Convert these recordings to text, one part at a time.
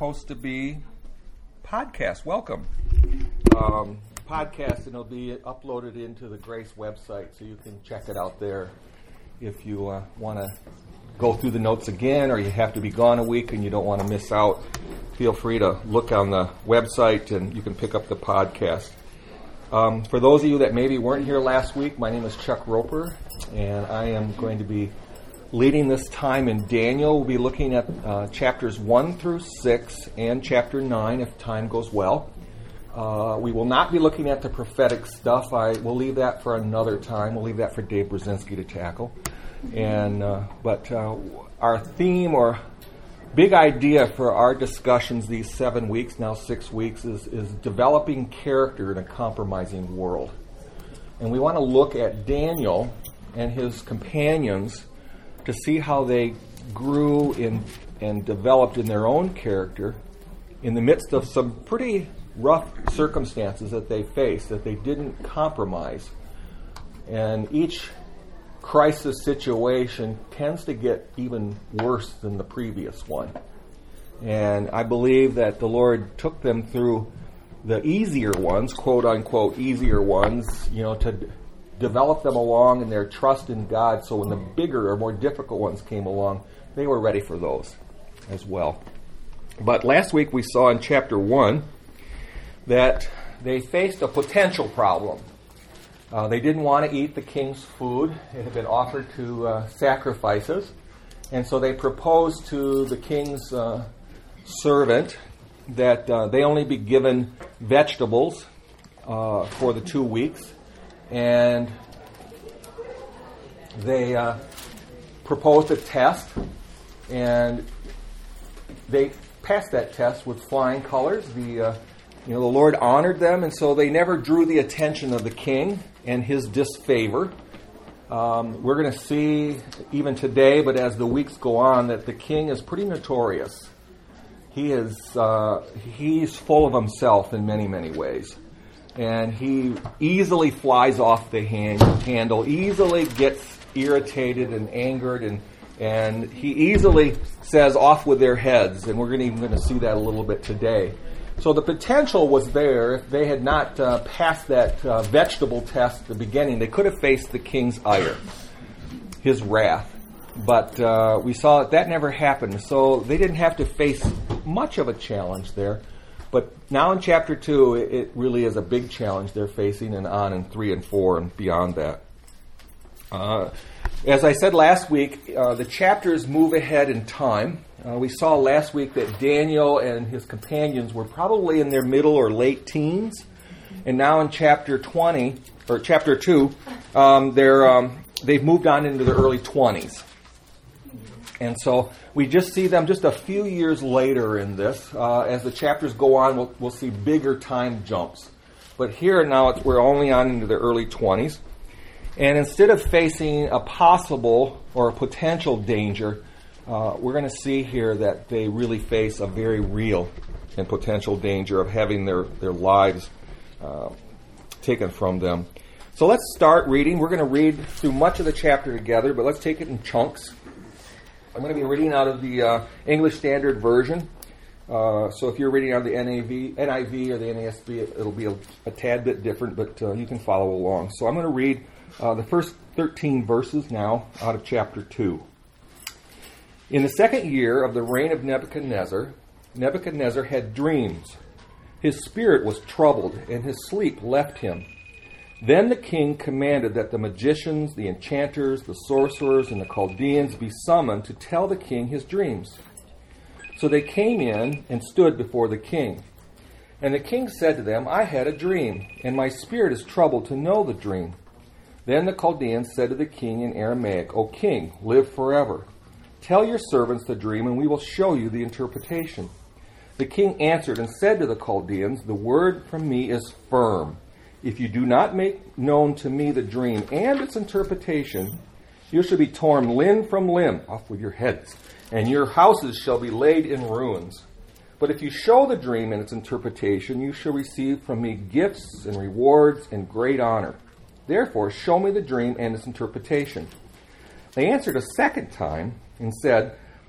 supposed to be podcast. Welcome. Podcast, and it'll be uploaded into the Grace website, so you can check it out there if you want to go through the notes again, or you have to be gone a week and you don't want to miss out. Feel free to look on the website and you can pick up the podcast. For those of you that maybe weren't here last week, my name is Chuck Roper, and I am going to be leading this time in Daniel. We'll be looking at chapters 1 through 6 and chapter 9 if time goes well. We will not be looking at the prophetic stuff. We'll leave that for another time. We'll leave that for Dave Brzezinski to tackle. But our theme or big idea for our discussions these 7 weeks, now 6 weeks, is developing character in a compromising world. And we want to look at Daniel and his companions to see how they grew and developed in their own character in the midst of some pretty rough circumstances that they faced, that they didn't compromise. And each crisis situation tends to get even worse than the previous one. And I believe that the Lord took them through the easier ones, quote unquote easier ones, to develop them along in their trust in God, so when the bigger or more difficult ones came along, they were ready for those as well. But last week we saw in chapter 1 that they faced a potential problem. They didn't want to eat the king's food. It had been offered to sacrifices. And so they proposed to the king's servant that they only be given vegetables for the 2 weeks. And they proposed a test, and they passed that test with flying colors. The Lord honored them, and so they never drew the attention of the king and his disfavor. We're going to see even today, but as the weeks go on, that the king is pretty notorious. He's full of himself in many, many ways. And he easily flies off the handle, easily gets irritated and angered, and he easily says, off with their heads. And we're even going to see that a little bit today. So the potential was there. If they had not passed that vegetable test at the beginning, they could have faced the king's ire, his wrath. But we saw that never happened. So they didn't have to face much of a challenge there. But now in chapter 2, it really is a big challenge they're facing, and on in 3 and 4 and beyond that. As I said last week, the chapters move ahead in time. We saw last week that Daniel and his companions were probably in their middle or late teens. And now in chapter 2, they've moved on into their early 20s. And so we just see them just a few years later in this. As the chapters go on, we'll see bigger time jumps. But here now we're only on into the early 20s. And instead of facing a possible or a potential danger, we're going to see here that they really face a very real and potential danger of having their lives taken from them. So let's start reading. We're going to read through much of the chapter together, but let's take it in chunks. I'm going to be reading out of the English Standard Version. So if you're reading out of the NIV or the NASB, it'll be a tad bit different, but you can follow along. So I'm going to read the first 13 verses now out of chapter 2. In the second year of the reign of Nebuchadnezzar, Nebuchadnezzar had dreams. His spirit was troubled, and his sleep left him. Then the king commanded that the magicians, the enchanters, the sorcerers, and the Chaldeans be summoned to tell the king his dreams. So they came in and stood before the king. And the king said to them, I had a dream, and my spirit is troubled to know the dream. Then the Chaldeans said to the king in Aramaic, O king, live forever. Tell your servants the dream, and we will show you the interpretation. The king answered and said to the Chaldeans, The word from me is firm. If you do not make known to me the dream and its interpretation, you shall be torn limb from limb, off with your heads, and your houses shall be laid in ruins. But if you show the dream and its interpretation, you shall receive from me gifts and rewards and great honor. Therefore, show me the dream and its interpretation. They answered a second time and said,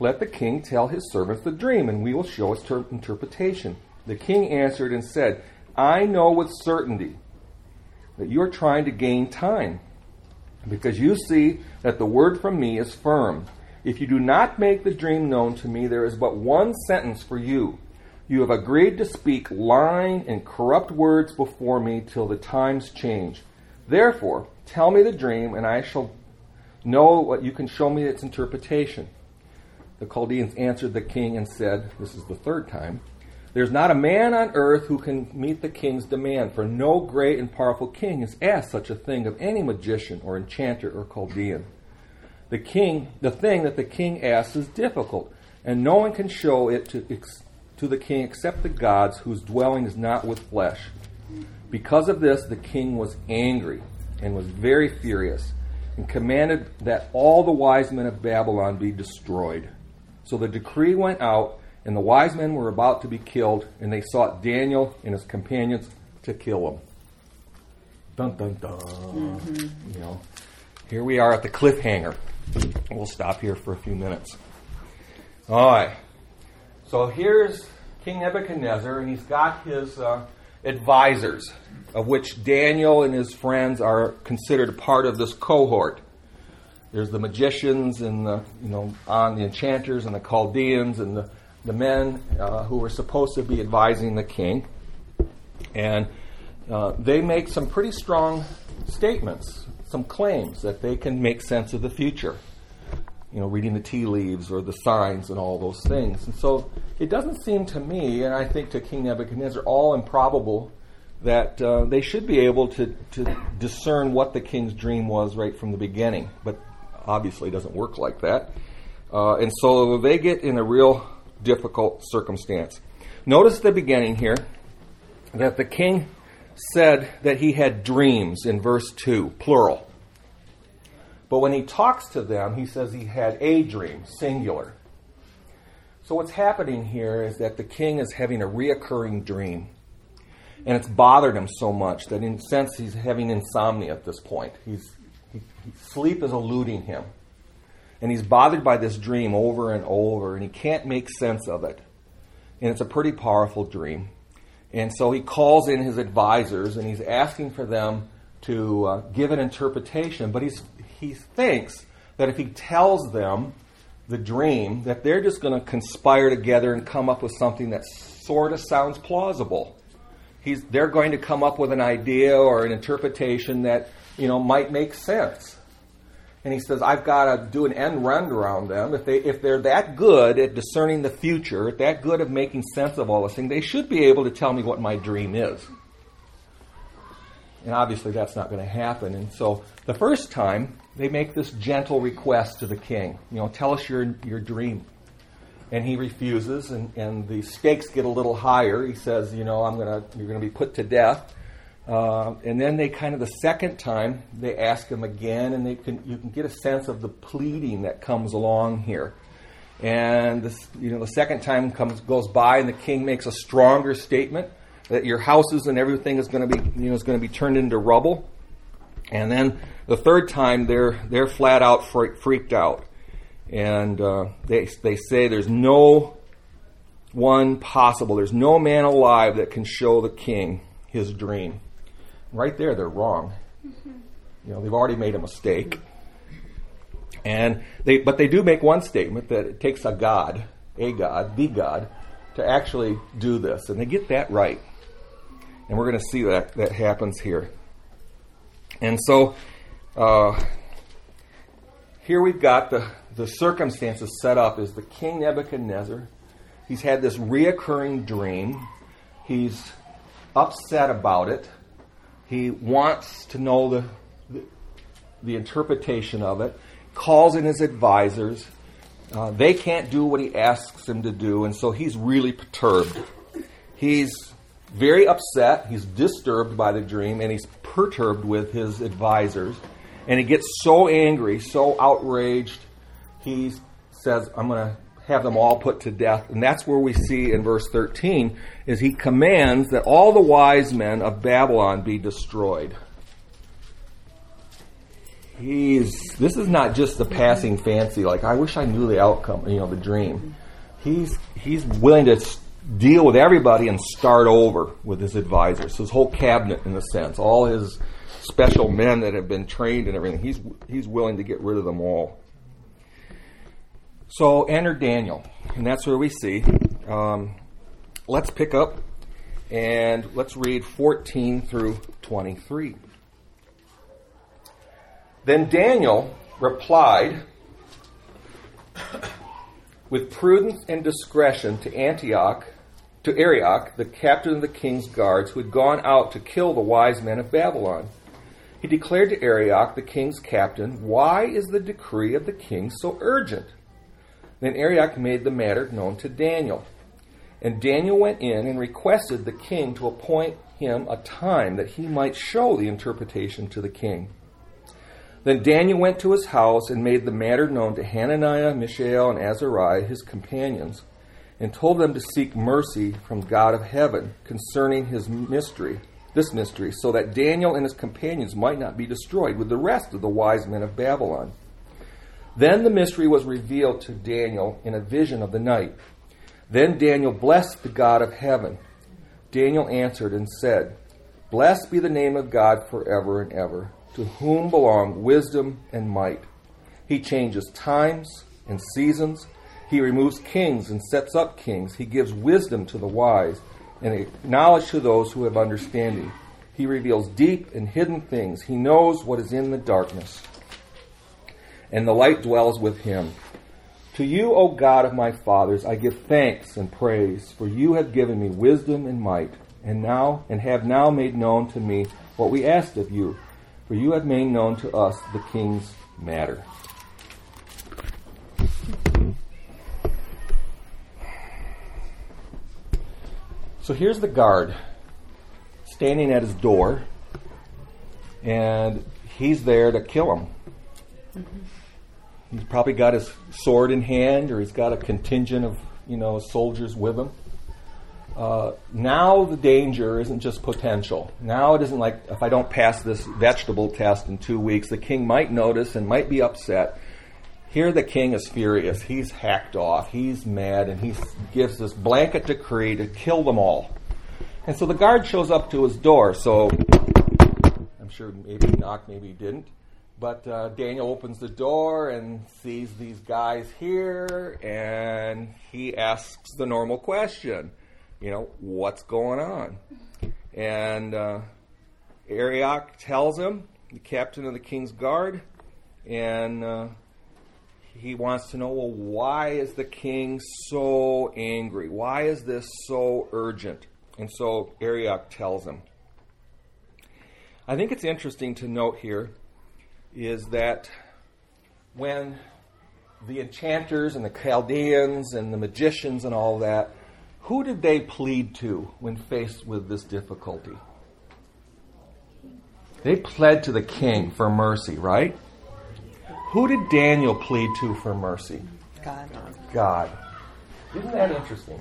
let the king tell his servants the dream, and we will show its interpretation. The king answered and said, I know with certainty that you are trying to gain time, because you see that the word from me is firm. If you do not make the dream known to me, there is but one sentence for you. You have agreed to speak lying and corrupt words before me till the times change. Therefore, tell me the dream, and I shall know what you can show me its interpretation. The Chaldeans answered the king and said, this is the third time, there's not a man on earth who can meet the king's demand, for no great and powerful king has asked such a thing of any magician or enchanter or Chaldean. The thing that the king asks is difficult, and no one can show it to the king except the gods whose dwelling is not with flesh. Because of this, the king was angry and was very furious, and commanded that all the wise men of Babylon be destroyed. So the decree went out, and the wise men were about to be killed, and they sought Daniel and his companions to kill him. Dun, dun, dun. Mm-hmm. Here we are at the cliffhanger. We'll stop here for a few minutes. All right. So here's King Nebuchadnezzar, and he's got his advisors, of which Daniel and his friends are considered a part of this cohort. There's the magicians and the enchanters and the Chaldeans and the men who were supposed to be advising the king. And they make some pretty strong statements, some claims that they can make sense of the future. Reading the tea leaves or the signs and all those things. And so it doesn't seem to me, and I think to King Nebuchadnezzar, all improbable that they should be able to discern what the king's dream was right from the beginning. But obviously it doesn't work like that. And so they get in a real difficult circumstance. Notice the beginning here that the king said that he had dreams in verse 2, plural. But when he talks to them, he says he had a dream, singular. So what's happening here is that the king is having a reoccurring dream. And it's bothered him so much that in a sense he's having insomnia at this point. Sleep is eluding him. And he's bothered by this dream over and over, and he can't make sense of it. And it's a pretty powerful dream. And so he calls in his advisors, and he's asking for them to give an interpretation. But he thinks that if he tells them the dream, that they're just going to conspire together and come up with something that sort of sounds plausible. They're going to come up with an idea or an interpretation that might make sense. And he says, I've got to do an end run around them. If they're that good at discerning the future, that good at making sense of all this thing, they should be able to tell me what my dream is. And obviously that's not going to happen. And so the first time, they make this gentle request to the king. Tell us your dream. And he refuses, and the stakes get a little higher. He says, you're going to be put to death. And then they the second time, they ask him again, and you can get a sense of the pleading that comes along here. And the second time goes by, and the king makes a stronger statement that your houses and everything is going to be turned into rubble. And then the third time, they're flat out freaked out, and they say there's no one possible. There's no man alive that can show the king his dream. Right there, they're wrong. Mm-hmm. They've already made a mistake. And but they do make one statement that it takes a God, the God, to actually do this. And they get that right. And we're going to see that happens here. And so here we've got the circumstances set up is the King Nebuchadnezzar. He's had this reoccurring dream. He's upset about it. He wants to know the interpretation of it. Calls in his advisors. They can't do what he asks them to do, and so he's really perturbed. He's very upset. He's disturbed by the dream, and he's perturbed with his advisors. And he gets so angry, so outraged, he says, I'm going to have them all put to death. And that's where we see in verse 13 is he commands that all the wise men of Babylon be destroyed. this is not just the passing fancy, like, I wish I knew the outcome, the dream. He's willing to deal with everybody and start over with his advisors. So his whole cabinet, in a sense, all his special men that have been trained and everything, he's willing to get rid of them all. So enter Daniel, and that's where we see. Let's pick up and let's read 14 through 23. Then Daniel replied with prudence and discretion to Arioch, the captain of the king's guards, who had gone out to kill the wise men of Babylon. He declared to Arioch, the king's captain, "Why is the decree of the king so urgent?" Then Arioch made the matter known to Daniel. And Daniel went in and requested the king to appoint him a time that he might show the interpretation to the king. Then Daniel went to his house and made the matter known to Hananiah, Mishael, and Azariah, his companions, and told them to seek mercy from God of heaven concerning this mystery, so that Daniel and his companions might not be destroyed with the rest of the wise men of Babylon. Then the mystery was revealed to Daniel in a vision of the night. Then Daniel blessed the God of heaven. Daniel answered and said, "Blessed be the name of God forever and ever, to whom belong wisdom and might. He changes times and seasons. He removes kings and sets up kings. He gives wisdom to the wise and knowledge to those who have understanding. He reveals deep and hidden things. He knows what is in the darkness, and the light dwells with him. To you, O God of my fathers, I give thanks and praise, for you have given me wisdom and might, and have now made known to me what we asked of you. For you have made known to us the king's matter." So here's the guard standing at his door, and he's there to kill him. He's probably got his sword in hand, or he's got a contingent of soldiers with him. Now the danger isn't just potential. Now it isn't like, if I don't pass this vegetable test in 2 weeks, the king might notice and might be upset. Here the king is furious. He's hacked off. He's mad, and he gives this blanket decree to kill them all. And so the guard shows up to his door. So I'm sure maybe he knocked, maybe he didn't. But Daniel opens the door and sees these guys here, and he asks the normal question. What's going on? And Arioch tells him, the captain of the king's guard, and he wants to know, well, why is the king so angry? Why is this so urgent? And so Arioch tells him. I think it's interesting to note here is that when the enchanters and the Chaldeans and the magicians and all that, who did they plead to when faced with this difficulty? They pled to the king for mercy, right? Who did Daniel plead to for mercy? God. Isn't that interesting?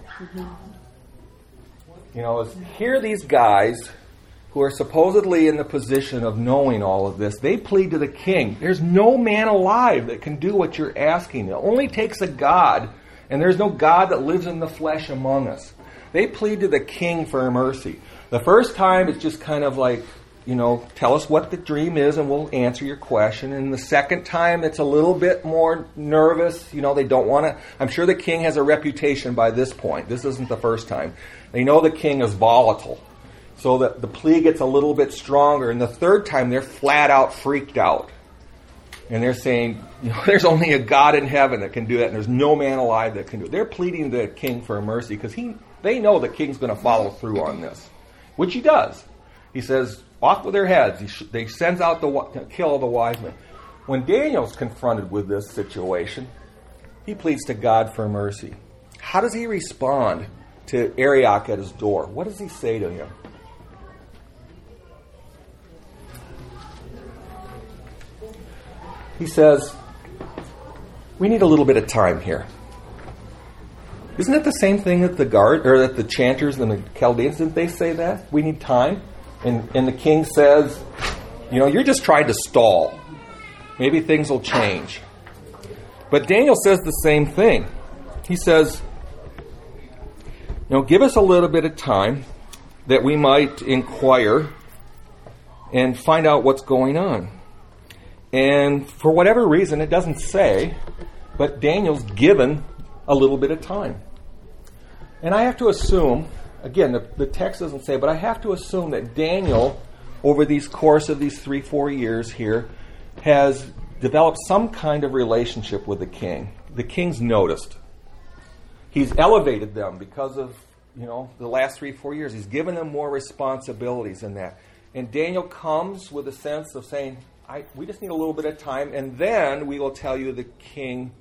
Here are these guys who are supposedly in the position of knowing all of this. They plead to the king. There's no man alive that can do what you're asking. It only takes a God, and there's no God that lives in the flesh among us. They plead to the king for mercy. The first time, it's just kind of like, tell us what the dream is and we'll answer your question. And the second time, it's a little bit more nervous. They don't want to. I'm sure the king has a reputation by this point. This isn't the first time. They know the king is volatile. So that the plea gets a little bit stronger. And the third time, they're flat out freaked out. And they're saying, there's only a God in heaven that can do that, and there's no man alive that can do it. They're pleading to the king for mercy because they know the king's going to follow through on this, which he does. He says, off with their heads. They sends out to kill the wise men. When Daniel's confronted with this situation, he pleads to God for mercy. How does he respond to Arioch at his door? What does he say to him? He says, we need a little bit of time here. Isn't it the same thing that the guard, or that the chanters and the Chaldeans, didn't they say that? We need time. And the king says, you're just trying to stall. Maybe things will change. But Daniel says the same thing. He says, give us a little bit of time that we might inquire and find out what's going on. And for whatever reason, it doesn't say, but Daniel's given a little bit of time. And I have to assume, again, the text doesn't say, but I have to assume that Daniel, over these course of these 3-4 years here, has developed some kind of relationship with the king. The king's noticed. He's elevated them because of, the last 3-4 years. He's given them more responsibilities in that. And Daniel comes with a sense of saying, we just need a little bit of time, and then we will tell you the king,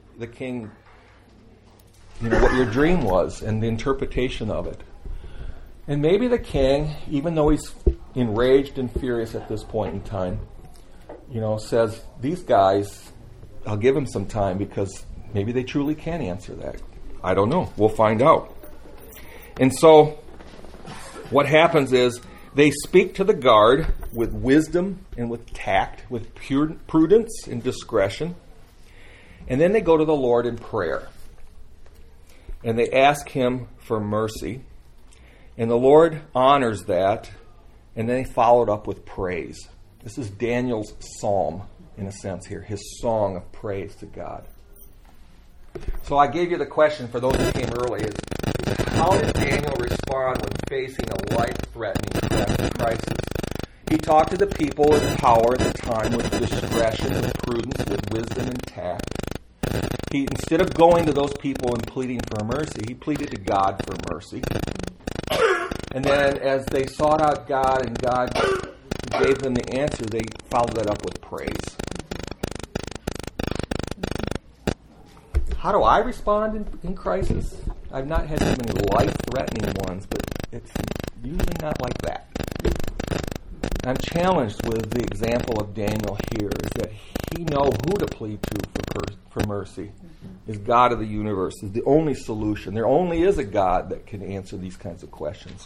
what your dream was and the interpretation of it. And maybe the king, even though he's enraged and furious at this point in time, says, these guys, I'll give them some time because maybe they truly can answer that. I don't know. We'll find out. And so what happens is they speak to the guard with wisdom and with tact, with prudence and discretion. And then they go to the Lord in prayer. And they ask him for mercy. And the Lord honors that. And then they follow it up with praise. This is Daniel's psalm, in a sense here, his song of praise to God. So I gave you the question for those who came early is, how did Daniel respond when facing a life-threatening crisis? He talked to the people in power at the time with discretion and prudence, with wisdom and tact. He, instead of going to those people and pleading for mercy, he pleaded to God for mercy. And then as they sought out God and God gave them the answer, they followed that up with praise. How do I respond in crisis? I've not had too many life-threatening ones, but it's usually not like that. I'm challenged with the example of Daniel here, is that he knows who to plead to for mercy. Is God of the universe, is the only solution. There only is a God that can answer these kinds of questions.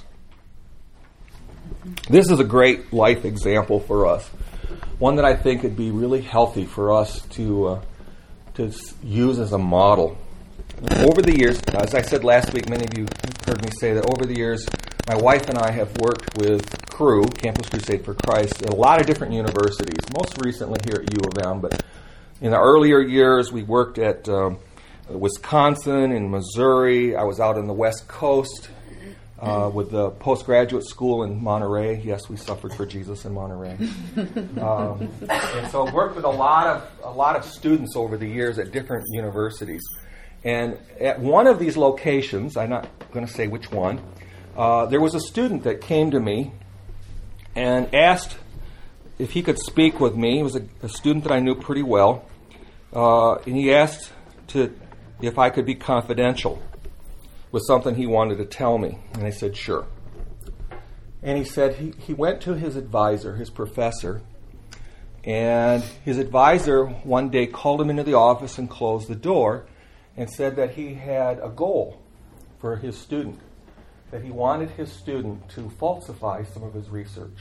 This is a great life example for us. One that I think would be really healthy for us to use as a model. Over the years, as I said last week, many of you heard me say that over the years, my wife and I have worked with Cru, Campus Crusade for Christ, at a lot of different universities, most recently here at U of M, but in the earlier years, we worked at Wisconsin and Missouri. I was out on the West Coast with the postgraduate school in Monterey. Yes, we suffered for Jesus in Monterey. And so worked with a lot of students over the years at different universities. And at one of these locations, I'm not going to say which one, there was a student that came to me and asked if he could speak with me. He was a student that I knew pretty well. And he asked if I could be confidential with something he wanted to tell me. And I said, sure. And he said he went to his advisor, his professor, and his advisor one day called him into the office and closed the door and said that he had a goal for his student, that he wanted his student to falsify some of his research.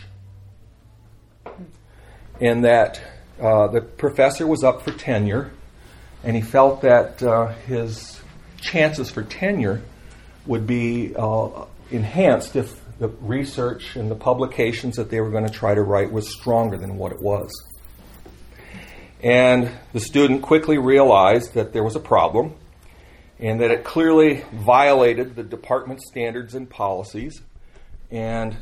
And that the professor was up for tenure, and he felt that his chances for tenure would be enhanced if the research and the publications that they were going to try to write was stronger than what it was. And the student quickly realized that there was a problem and that it clearly violated the department's standards and policies. And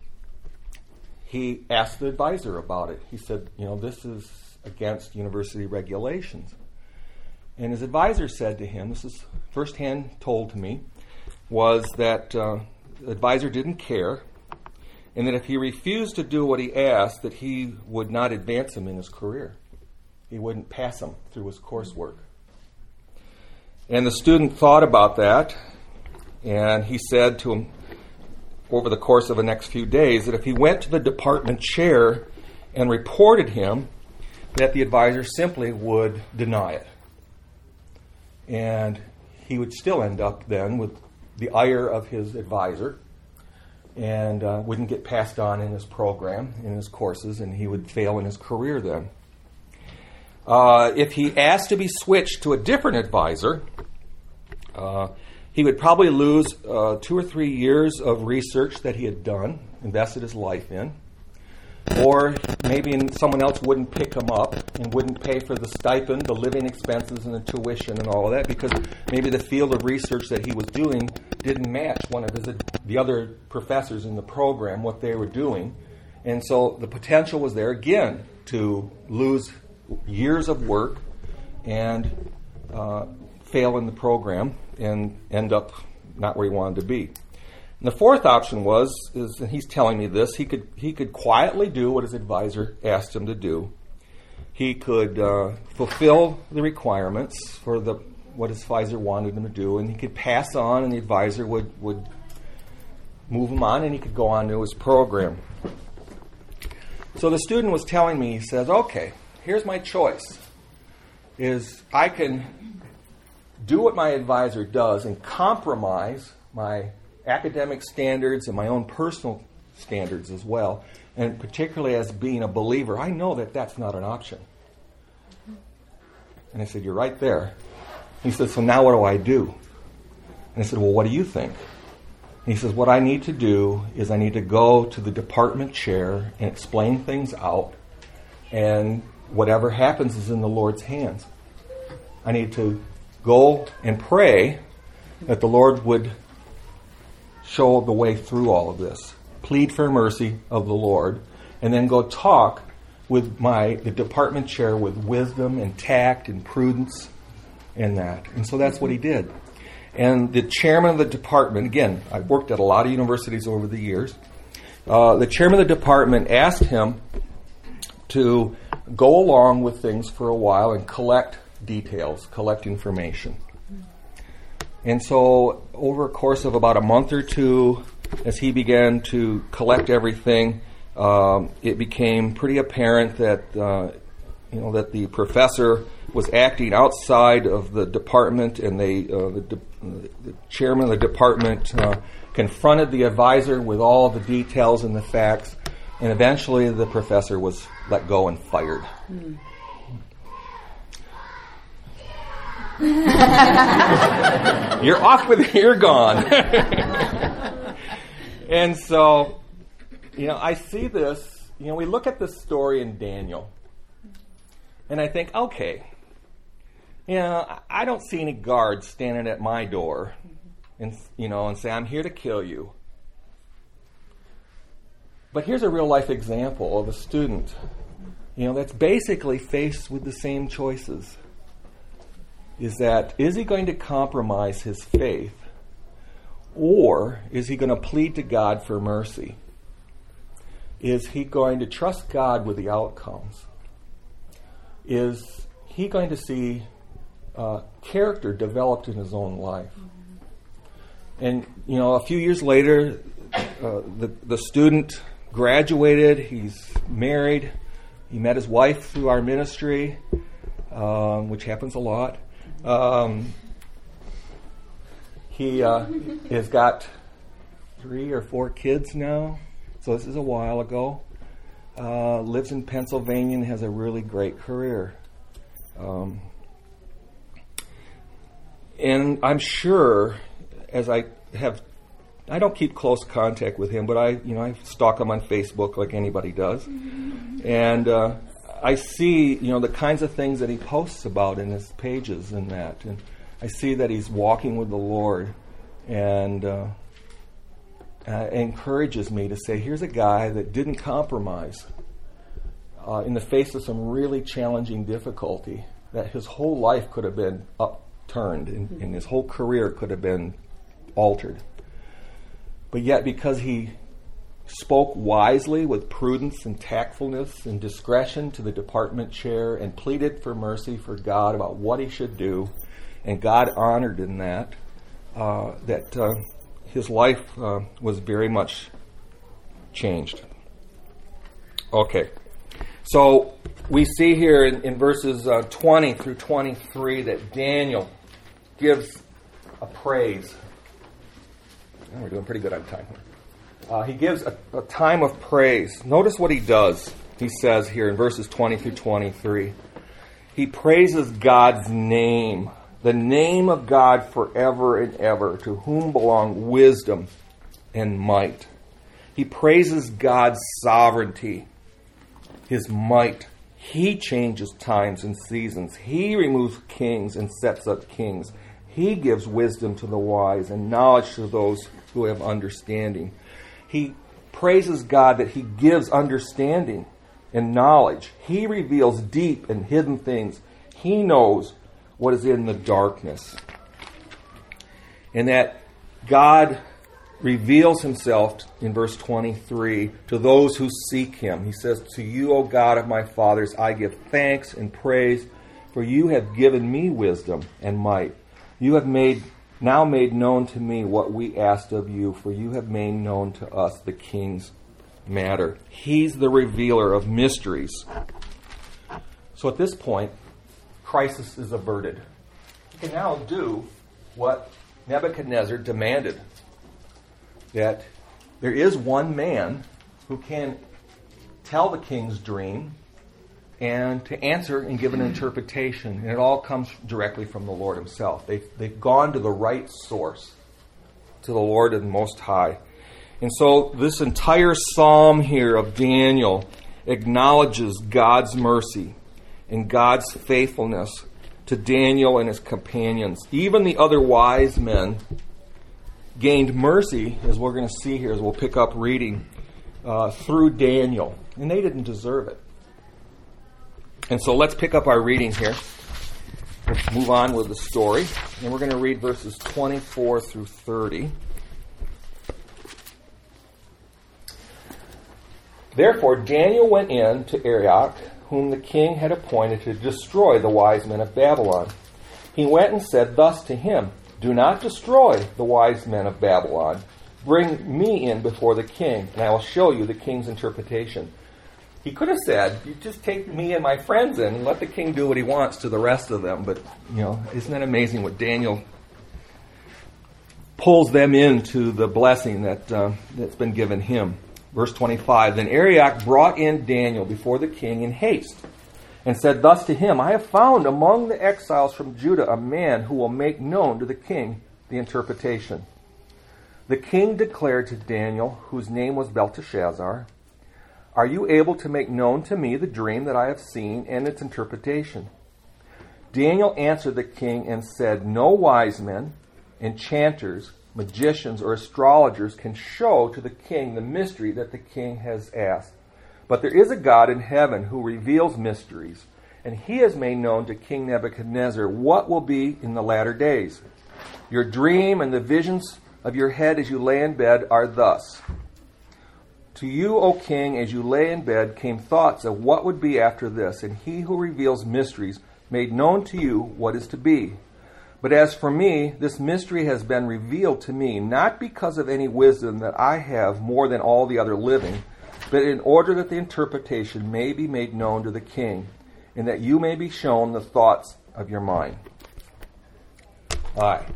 he asked the advisor about it. He said, this is against university regulations. And his advisor said to him, this is firsthand told to me, was that the advisor didn't care, and that if he refused to do what he asked, that he would not advance him in his career. He wouldn't pass him through his coursework. And the student thought about that, and he said to him over the course of the next few days that if he went to the department chair and reported him, that the advisor simply would deny it. And he would still end up then with the ire of his advisor and wouldn't get passed on in his program, in his courses, and he would fail in his career then. If he asked to be switched to a different advisor, he would probably lose 2 or 3 years of research that he had done, invested his life in. Or maybe someone else wouldn't pick him up and wouldn't pay for the stipend, the living expenses, and the tuition and all of that, because maybe the field of research that he was doing didn't match the other professors in the program, what they were doing. And so the potential was there, again, to lose years of work and fail in the program and end up not where he wanted to be. And the fourth option and he's telling me this, he could quietly do what his advisor asked him to do. He could fulfill the requirements for what his advisor wanted him to do, and he could pass on, and the advisor would move him on, and he could go on to his program. So the student was telling me, he says, okay, here's my choice, is I can do what my advisor does and compromise my academic standards and my own personal standards as well, and particularly as being a believer, I know that that's not an option. And I said, you're right there. He said, so now what do I do? And I said, well, what do you think? And he says, what I need to do is I need to go to the department chair and explain things out, and whatever happens is in the Lord's hands. I need to go and pray that the Lord would show the way through all of this. Plead for mercy of the Lord, and then go talk with the department chair with wisdom and tact and prudence and that. And so that's what he did. And the chairman of the department, again, I've worked at a lot of universities over the years, the chairman of the department asked him to go along with things for a while and collect details, collect information. And so over a course of about a month or two, as he began to collect everything, it became pretty apparent that that the professor was acting outside of the department, and the chairman of the department confronted the advisor with all the details and the facts, and eventually the professor was let go and fired. You're off you're gone. And so, I see this, we look at this story in Daniel, and I think, okay, I don't see any guards standing at my door and say, I'm here to kill you. But here's a real life example of a student, that's basically faced with the same choices. Is he going to compromise his faith, or is he going to plead to God for mercy? Is he going to trust God with the outcomes? Is he going to see character developed in his own life? And, a few years later, the student graduated, he's married, he met his wife through our ministry, which happens a lot. He has got 3 or 4 kids now, so this is a while ago. Lives in Pennsylvania and has a really great career. And I'm sure, as I don't keep close contact with him, but I stalk him on Facebook like anybody does. And I see, the kinds of things that he posts about in his pages and that. And I see that he's walking with the Lord, and encourages me to say, here's a guy that didn't compromise in the face of some really challenging difficulty, that his whole life could have been upturned and his whole career could have been altered. But yet, because he spoke wisely with prudence and tactfulness and discretion to the department chair and pleaded for mercy for God about what he should do, and God honored in that, his life was very much changed. Okay, so we see here in verses 20 through 23 that Daniel gives a praise. We're doing pretty good on time here. He gives a time of praise. Notice what he does. He says here in verses 20 through 23. He praises God's name, the name of God forever and ever, to whom belong wisdom and might. He praises God's sovereignty, His might. He changes times and seasons. He removes kings and sets up kings. He gives wisdom to the wise and knowledge to those who have understanding. He praises God that He gives understanding and knowledge. He reveals deep and hidden things. He knows what is in the darkness. And that God reveals Himself in verse 23 to those who seek Him. He says, "To you, O God of my fathers, I give thanks and praise, for you have given me wisdom and might. You have now made known to me what we asked of you, for you have made known to us the king's matter." He's the revealer of mysteries. So at this point, crisis is averted. He can now do what Nebuchadnezzar demanded, that there is one man who can tell the king's dream and to answer and give an interpretation. And it all comes directly from the Lord Himself. They've gone to the right source, to the Lord and Most High. And so this entire psalm here of Daniel acknowledges God's mercy and God's faithfulness to Daniel and his companions. Even the other wise men gained mercy, as we're going to see here, as we'll pick up reading, through Daniel. And they didn't deserve it. And so let's pick up our reading here. Let's move on with the story. And we're going to read verses 24 through 30. Therefore Daniel went in to Arioch, whom the king had appointed to destroy the wise men of Babylon. He went and said thus to him, "Do not destroy the wise men of Babylon. Bring me in before the king, and I will show you the king's interpretation." He could have said, "You just take me and my friends in and let the king do what he wants to the rest of them." But, isn't that amazing what Daniel pulls them into the blessing that's been given him. Verse 25, Then Arioch brought in Daniel before the king in haste and said thus to him, "I have found among the exiles from Judah a man who will make known to the king the interpretation." The king declared to Daniel, whose name was Belteshazzar, "Are you able to make known to me the dream that I have seen and its interpretation?" Daniel answered the king and said, "No wise men, enchanters, magicians, or astrologers can show to the king the mystery that the king has asked. But there is a God in heaven who reveals mysteries, and He has made known to King Nebuchadnezzar what will be in the latter days. Your dream and the visions of your head as you lay in bed are thus. To you, O king, as you lay in bed, came thoughts of what would be after this, and He who reveals mysteries made known to you what is to be. But as for me, this mystery has been revealed to me, not because of any wisdom that I have more than all the other living, but in order that the interpretation may be made known to the king, and that you may be shown the thoughts of your mind." Aye.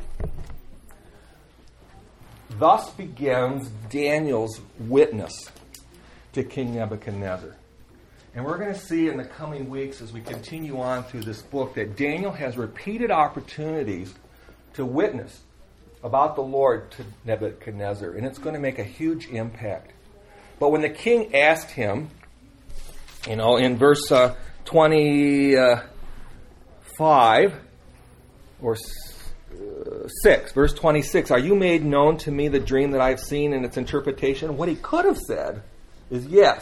Thus begins Daniel's witness to King Nebuchadnezzar. And we're going to see in the coming weeks as we continue on through this book that Daniel has repeated opportunities to witness about the Lord to Nebuchadnezzar. And it's going to make a huge impact. But when the king asked him, in verse 25 or 6, verse 26, "Are you made known to me the dream that I have seen and its interpretation?" What he could have said is yes.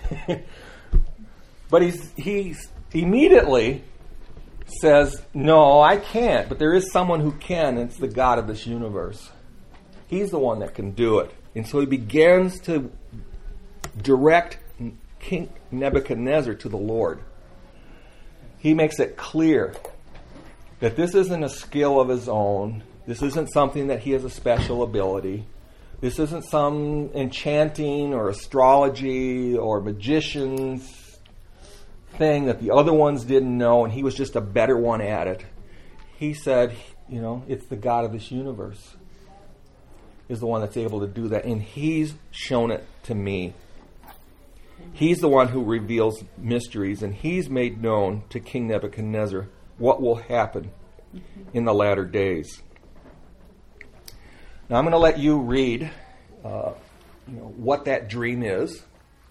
But he immediately says, "No, I can't, but there is someone who can, and it's the God of this universe. He's the one that can do it." And so he begins to direct King Nebuchadnezzar to the Lord. He makes it clear that this isn't a skill of his own. This isn't something that he has a special ability. This isn't some enchanting or astrology or magician's thing that the other ones didn't know, and he was just a better one at it. He said, it's the God of this universe is the one that's able to do that, and He's shown it to me. He's the one who reveals mysteries, and he's made known to King Nebuchadnezzar what will happen in the latter days. Now I'm going to let you read what that dream is.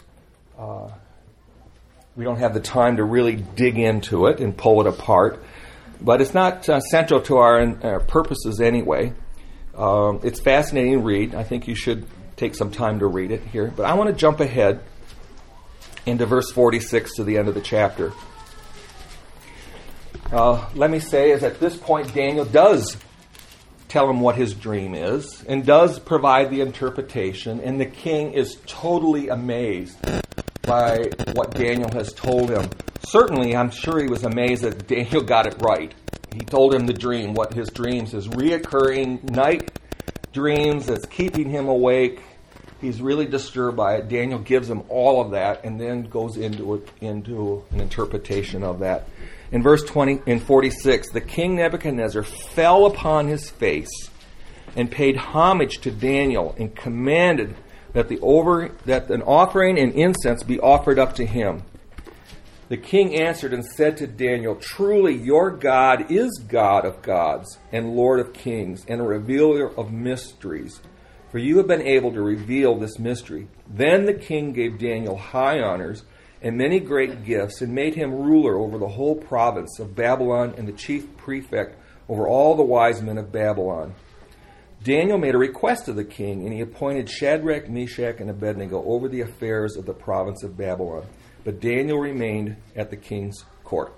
We don't have the time to really dig into it and pull it apart, but it's not central to our purposes anyway. It's fascinating to read. I think you should take some time to read it here. But I want to jump ahead into verse 46 to the end of the chapter. Let me say is at this point Daniel does tell him what his dream is and does provide the interpretation, and the king is totally amazed by what Daniel has told him. Certainly, I'm sure he was amazed that Daniel got it right. He told him the dream, what his dreams, his reoccurring night dreams that's keeping him awake. He's really disturbed by it. Daniel gives him all of that and then goes into an interpretation of that. In verse 46, the king Nebuchadnezzar fell upon his face and paid homage to Daniel and commanded that an offering and incense be offered up to him. The king answered and said to Daniel, "Truly your God is God of gods and Lord of kings and a revealer of mysteries, for you have been able to reveal this mystery." Then the king gave Daniel high honors and many great gifts, and made him ruler over the whole province of Babylon and the chief prefect over all the wise men of Babylon. Daniel made a request to the king, and he appointed Shadrach, Meshach, and Abednego over the affairs of the province of Babylon. But Daniel remained at the king's court.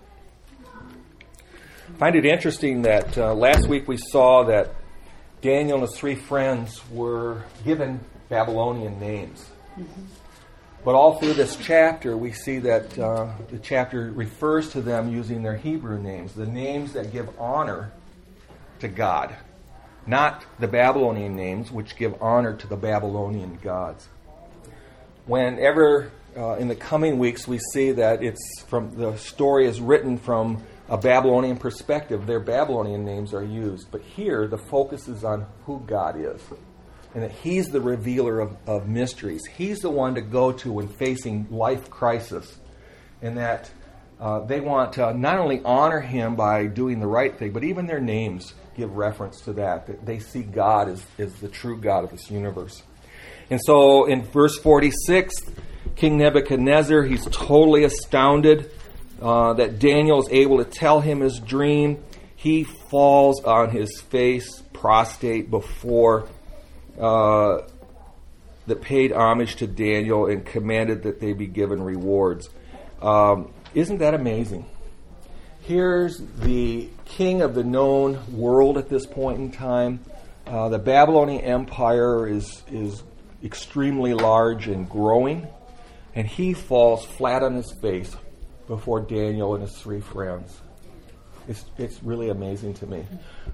I find it interesting that last week we saw that Daniel and his three friends were given Babylonian names. Mm-hmm. But all through this chapter, we see that the chapter refers to them using their Hebrew names, the names that give honor to God, not the Babylonian names, which give honor to the Babylonian gods. Whenever in the coming weeks we see that the story is written from a Babylonian perspective, their Babylonian names are used. But here, the focus is on who God is, and that He's the revealer of mysteries. He's the one to go to when facing life crisis, and that they want to not only honor Him by doing the right thing, but even their names give reference to that they see God as the true God of this universe. And so in verse 46, King Nebuchadnezzar, he's totally astounded that Daniel is able to tell him his dream. He falls on his face, prostrate before that paid homage to Daniel and commanded that they be given rewards. Isn't that amazing? Here's the king of the known world at this point in time. The Babylonian Empire is extremely large and growing, and he falls flat on his face before Daniel and his three friends. It's really amazing to me.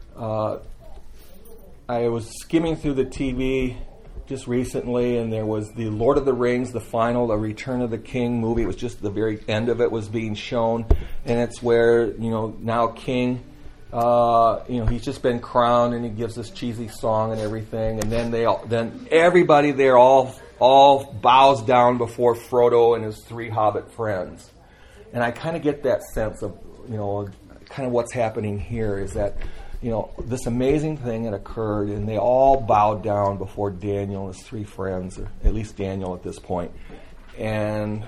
I was skimming through the TV just recently, and there was the Lord of the Rings, the Return of the King movie. It was just the very end of it was being shown, and it's where, now King, he's just been crowned, and he gives this cheesy song and everything, and then everybody there all bows down before Frodo and his three hobbit friends. And I kind of get that sense of, kind of what's happening here is that, this amazing thing had occurred, and they all bowed down before Daniel and his three friends, or at least Daniel at this point. And,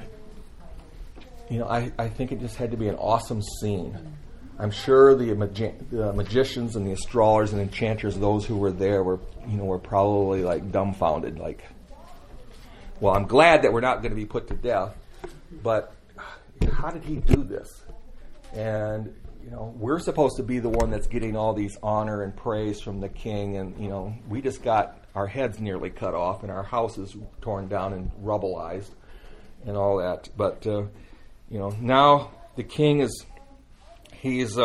I think it just had to be an awesome scene. I'm sure the magicians and the astrologers and enchanters, those who were there, were probably like dumbfounded. Like, well, I'm glad that we're not going to be put to death, but how did he do this? And we're supposed to be the one that's getting all these honor and praise from the king, and we just got our heads nearly cut off and our houses torn down and rubbleized and all that. But now the king he's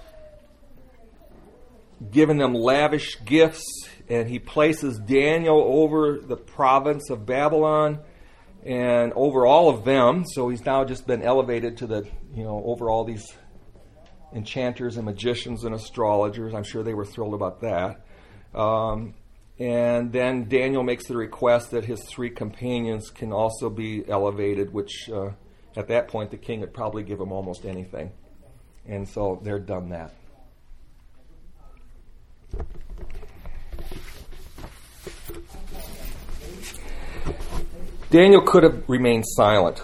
given them lavish gifts, and he places Daniel over the province of Babylon and over all of them. So he's now just been elevated to the over all these enchanters and magicians and astrologers. I'm sure they were thrilled about that. And then Daniel makes the request that his 3 companions can also be elevated, which at that point the king would probably give him almost anything. And so they're done that. Daniel could have remained silent.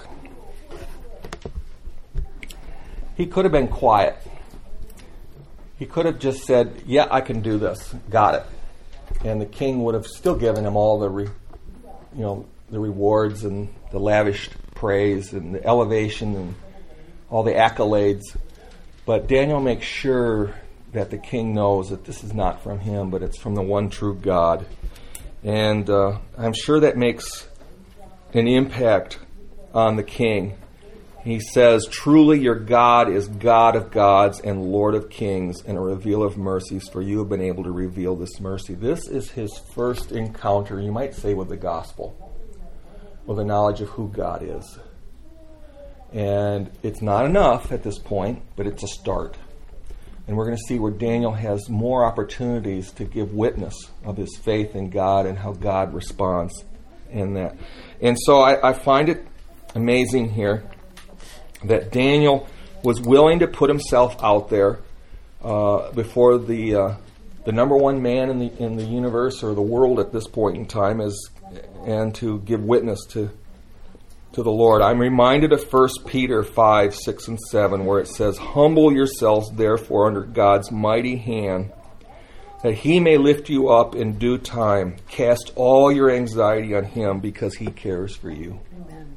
He could have been quiet. He could have just said, yeah, I can do this. Got it. And the king would have still given him all the rewards and the lavished praise and the elevation and all the accolades. But Daniel makes sure that the king knows that this is not from him, but it's from the one true God. And I'm sure that makes an impact on the king. He says, truly your God is God of gods and Lord of kings and a revealer of mercies, for you have been able to reveal this mercy. This is his first encounter, you might say, with the gospel, with the knowledge of who God is. And it's not enough at this point, but it's a start. And we're going to see where Daniel has more opportunities to give witness of his faith in God and how God responds in that. And so I find it amazing here that Daniel was willing to put himself out there before the number one man in the universe or the world at this point in time, and to give witness to the Lord. I'm reminded of 1 Peter 5, 6, and 7, where it says, humble yourselves therefore under God's mighty hand, that he may lift you up in due time. Cast all your anxiety on him because he cares for you. Amen.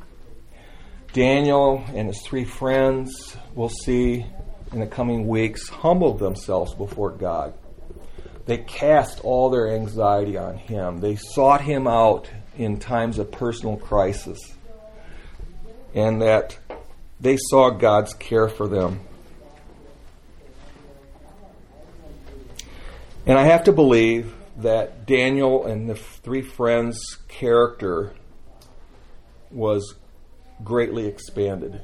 Daniel and his 3 friends, we'll see in the coming weeks, humbled themselves before God. They cast all their anxiety on him. They sought him out in times of personal crisis. And that they saw God's care for them. And I have to believe that Daniel and the 3 friends' character was greatly expanded.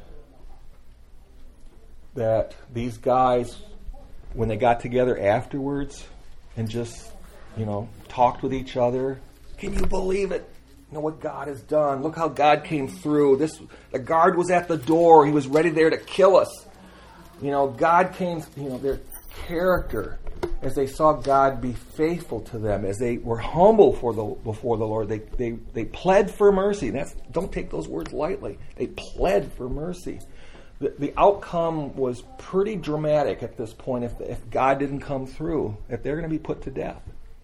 That these guys, when they got together afterwards and just, talked with each other, can you believe it? What God has done. Look how God came through. The guard was at the door. He was ready there to kill us. God came, their character, as they saw God be faithful to them, as they were humble before the Lord, they pled for mercy. Don't take those words lightly. They pled for mercy. The outcome was pretty dramatic at this point if God didn't come through, that they're going to be put to death.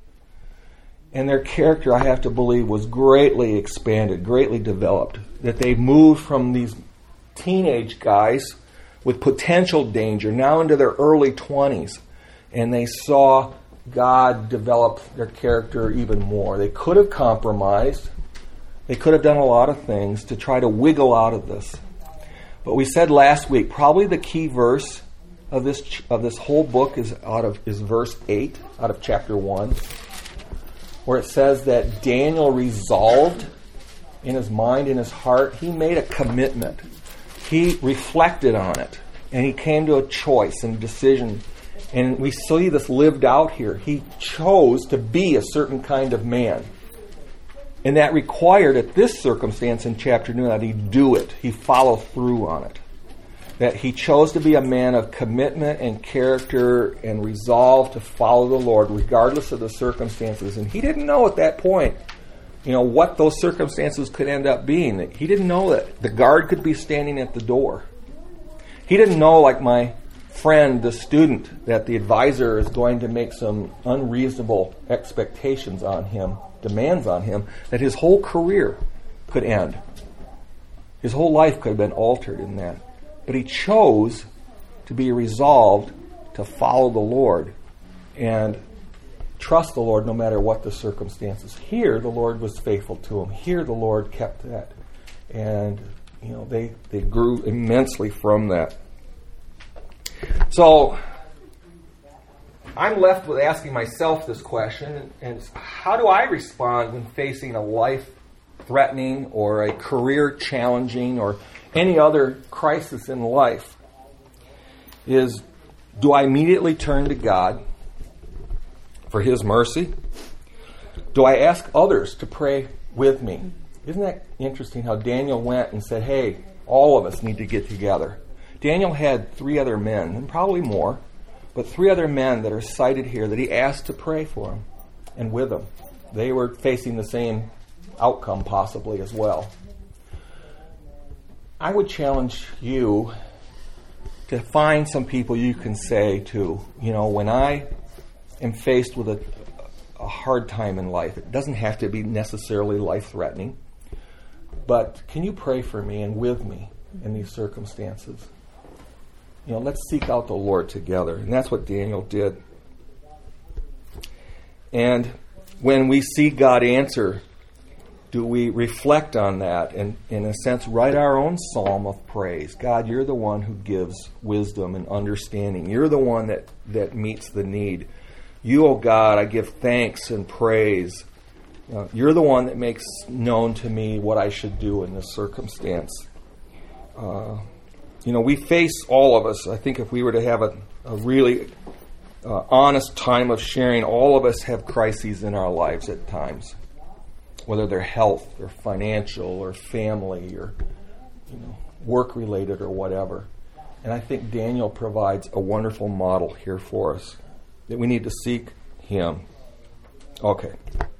And their character, I have to believe, was greatly expanded, greatly developed. That they moved from these teenage guys with potential danger now into their early 20s. And they saw God develop their character even more. They could have compromised. They could have done a lot of things to try to wiggle out of this. But we said last week, probably the key verse of this whole book is verse 8 out of chapter 1. Where it says that Daniel resolved in his mind, in his heart, he made a commitment. He reflected on it. And he came to a choice and decision. And we see this lived out here. He chose to be a certain kind of man. And that required, at this circumstance in chapter 2, that he do it. He follow through on it. That he chose to be a man of commitment and character and resolve to follow the Lord regardless of the circumstances. And he didn't know at that point, what those circumstances could end up being. He didn't know that the guard could be standing at the door. He didn't know, like my friend, the student, that the advisor is going to make some unreasonable expectations on him, demands on him, that his whole career could end. His whole life could have been altered in that. But he chose to be resolved to follow the Lord and trust the Lord no matter what the circumstances. Here, the Lord was faithful to him. Here, the Lord kept that. And, they grew immensely from that. So, I'm left with asking myself this question, and how do I respond when facing a life-threatening or a career-challenging or any other crisis in life? Do I immediately turn to God for his mercy? Do I ask others to pray with me? Isn't that interesting how Daniel went and said, hey, all of us need to get together. Daniel had 3 other men, and probably more, but 3 other men that are cited here that he asked to pray for him and with him. They were facing the same outcome possibly as well. I would challenge you to find some people you can say to, when I am faced with a hard time in life, it doesn't have to be necessarily life-threatening, but can you pray for me and with me in these circumstances? Let's seek out the Lord together. And that's what Daniel did. And when we see God answer, do we reflect on that and, in a sense, write our own psalm of praise? God, you're the one who gives wisdom and understanding. You're the one that meets the need. You, oh God, I give thanks and praise. You're the one that makes known to me what I should do in this circumstance. We face, all of us, I think if we were to have a really honest time of sharing, all of us have crises in our lives at times, whether they're health or financial or family or work-related or whatever. And I think Daniel provides a wonderful model here for us, that we need to seek him. Okay.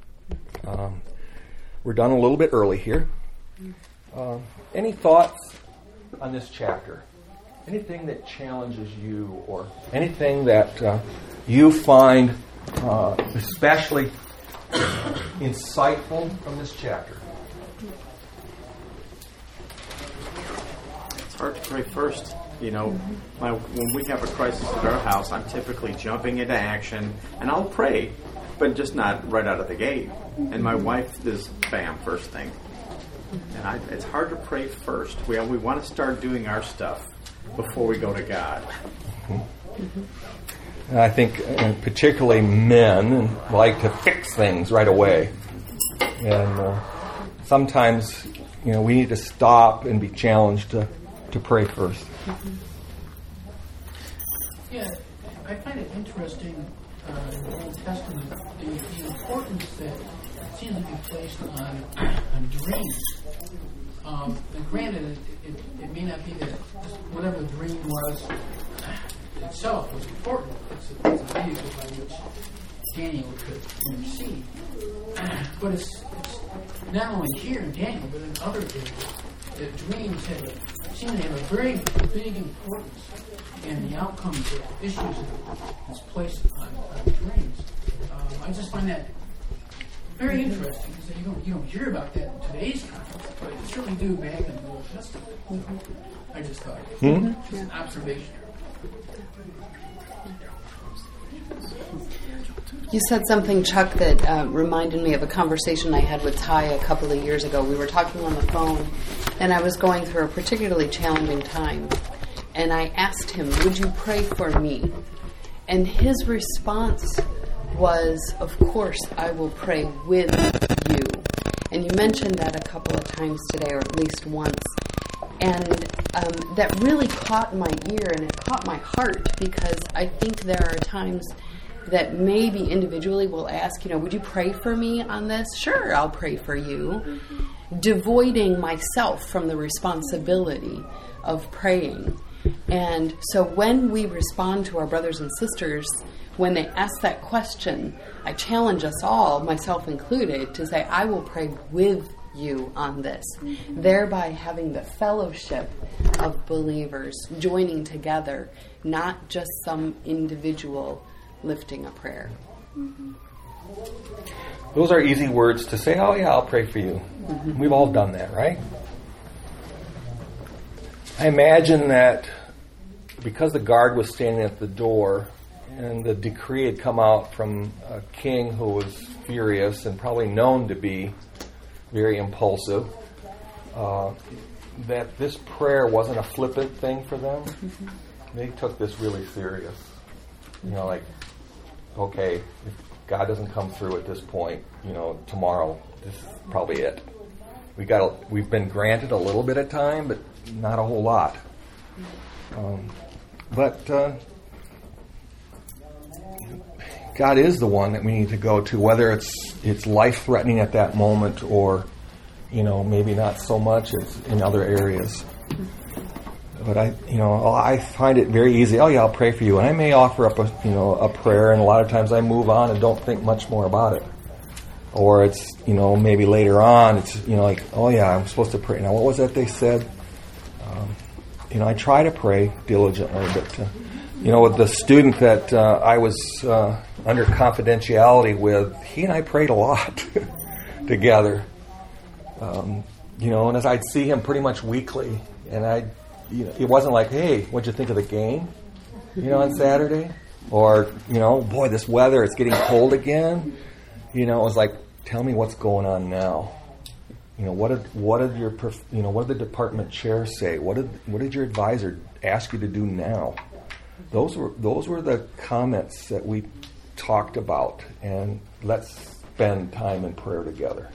We're done a little bit early here. Any thoughts on this chapter? Anything that challenges you or anything that you find especially insightful from this chapter? It's hard to pray first. When we have a crisis at our house, I'm typically jumping into action, and I'll pray, but just not right out of the gate. And my wife is bam, first thing. And it's hard to pray first. We want to start doing our stuff before we go to God. And I think particularly men like to fix things right away. And sometimes, we need to stop and be challenged to pray first. Yeah, I find it interesting in the Old Testament, the importance that seems to be placed on dreams. And granted, it may not be that whatever the dream was itself was important. It's a vehicle by which Daniel could intercede. But it's not only here in Daniel, but in other areas, that dreams seem to have a very big importance in the outcomes of issues that's placed on dreams. I just find that very interesting, because you don't hear about that in today's context, but you certainly do back in the Old Testament. I just thought just an observation. You said something, Chuck, that reminded me of a conversation I had with Ty a couple of years ago. We were talking on the phone, and I was going through a particularly challenging time. And I asked him, would you pray for me? And his response was, of course, I will pray with you. And you mentioned that a couple of times today, or at least once. And that really caught my ear, and it caught my heart, because I think there are times that maybe individually we'll ask, would you pray for me on this? Sure, I'll pray for you. Devoiding myself from the responsibility of praying. And so when we respond to our brothers and sisters, when they ask that question, I challenge us all, myself included, to say, I will pray with you on this, thereby having the fellowship of believers joining together, not just some individual lifting a prayer. Those are easy words to say, oh yeah, I'll pray for you. Mm-hmm. We've all done that, right? I imagine that because the guard was standing at the door and the decree had come out from a king who was furious and probably known to be very impulsive, that this prayer wasn't a flippant thing for them. Mm-hmm. They took this really serious. Okay, if God doesn't come through at this point, tomorrow, this is probably it. We've been granted a little bit of time, but not a whole lot. But God is the one that we need to go to, whether it's life-threatening at that moment or, maybe not so much as in other areas. But I find it very easy. Oh yeah, I'll pray for you, and I may offer up a prayer, and a lot of times I move on and don't think much more about it. Or it's maybe later on it's like, oh yeah, I'm supposed to pray. Now what was that they said? I try to pray diligently, but with the student that I was under confidentiality with, he and I prayed a lot together. And as I'd see him pretty much weekly, and it wasn't like, hey, what'd you think of the game, on Saturday? Or, boy, this weather, it's getting cold again. It was like, tell me what's going on now. What did the department chair say? What did your advisor ask you to do now? Those were the comments that we talked about, and let's spend time in prayer together.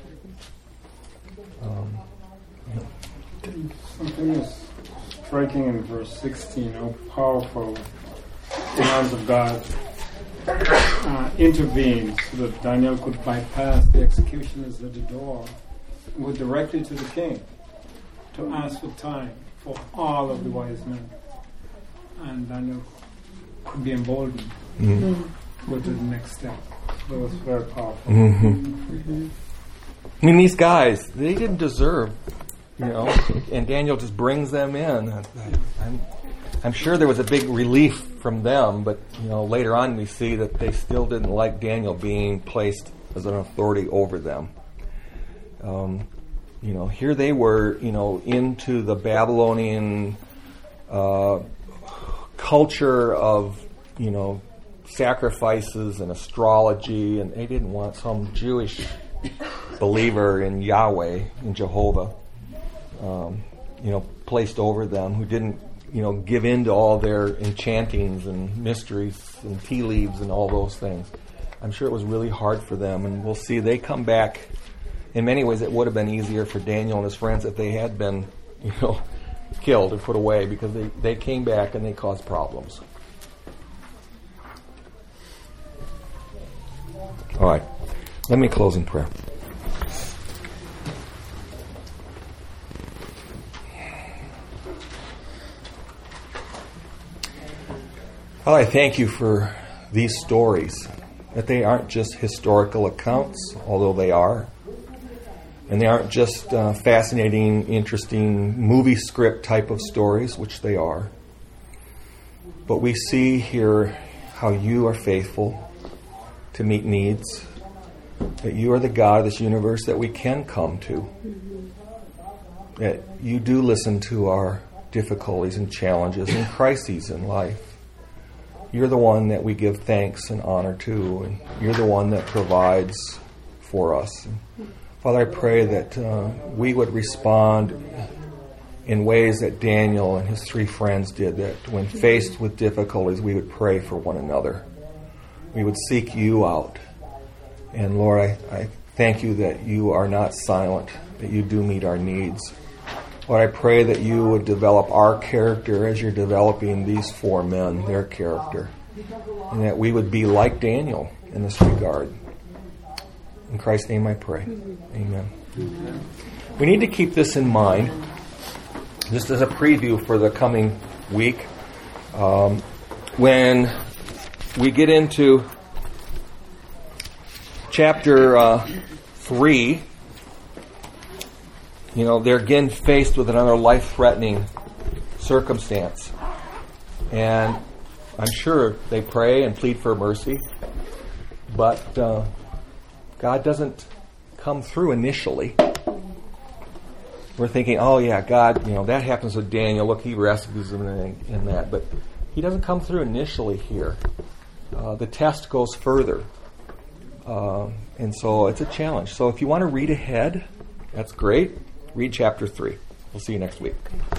Something is striking in verse 16, how powerful the hands of God intervened so that Daniel could bypass the executioners at the door and go directly to the king to ask for time for all of the wise men. And Daniel could be emboldened to go to the next step. That was very powerful. I mean, these guys, they didn't deserve, and Daniel just brings them in. I'm sure there was a big relief from them, but later on we see that they still didn't like Daniel being placed as an authority over them. Here they were, into the Babylonian culture of, sacrifices and astrology, and they didn't want some Jewish believer in Yahweh, in Jehovah, placed over them, who didn't, give in to all their enchantings and mysteries and tea leaves and all those things. I'm sure it was really hard for them, and we'll see they come back. In many ways, it would have been easier for Daniel and his friends if they had been, killed or put away, because they came back and they caused problems. All right, let me close in prayer. Father, I thank you for these stories, that they aren't just historical accounts, although they are. And they aren't just fascinating, interesting movie script type of stories, which they are. But we see here how you are faithful to meet needs, that you are the God of this universe that we can come to, that you do listen to our difficulties and challenges and crises in life. You're the one that we give thanks and honor to, and you're the one that provides for us. Father, I pray that we would respond in ways that Daniel and his three friends did, that when faced with difficulties, we would pray for one another. We would seek you out. And Lord, I thank you that you are not silent, that you do meet our needs. Lord, I pray that you would develop our character as you're developing these four men, their character, and that we would be like Daniel in this regard. In Christ's name I pray. Amen. We need to keep this in mind, just as a preview for the coming week. When we get into chapter 3, they're again faced with another life-threatening circumstance. And I'm sure they pray and plead for mercy, but God doesn't come through initially. We're thinking, oh yeah, God, that happens with Daniel. Look, he rescues him in that. But he doesn't come through initially here. The test goes further. And so it's a challenge. So if you want to read ahead, that's great. Read chapter 3. We'll see you next week.